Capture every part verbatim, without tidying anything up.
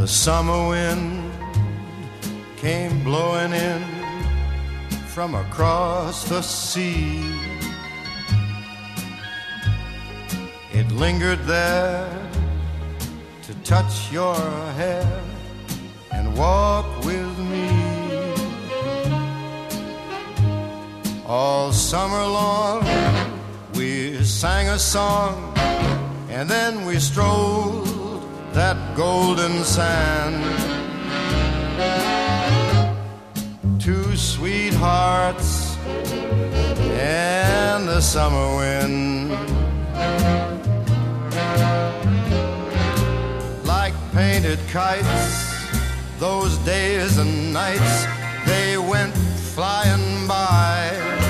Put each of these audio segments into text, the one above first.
The summer wind came blowing in from across the sea. It lingered there to touch your hair and walk with me. All summer long we sang a song, and then we strolled that golden sand. Two sweethearts and the summer wind, like painted kites, those days and nights, they went flying by.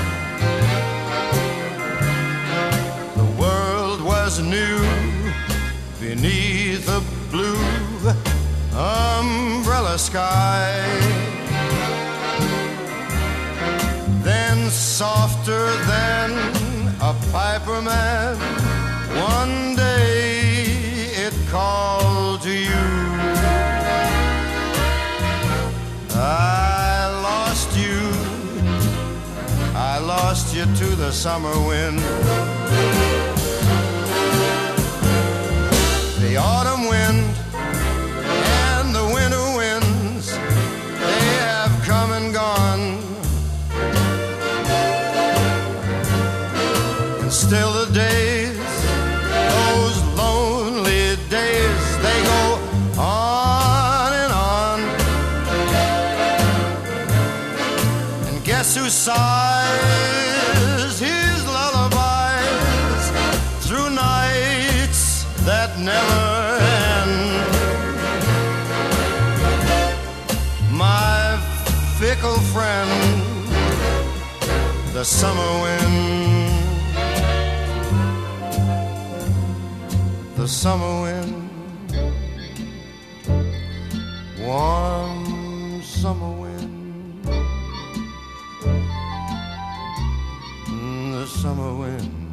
The world was new beneath a blue umbrella sky. Then softer than a piper man, one day it called to you. I lost you, I lost you to the summer wind. The autumn wind and the winter winds, they have come and gone. And still the days, those lonely days, they go on and on. And guess who sighs his lullabies through nights that never end? My fickle friend, the summer wind, the summer wind, warm summer wind, the summer wind.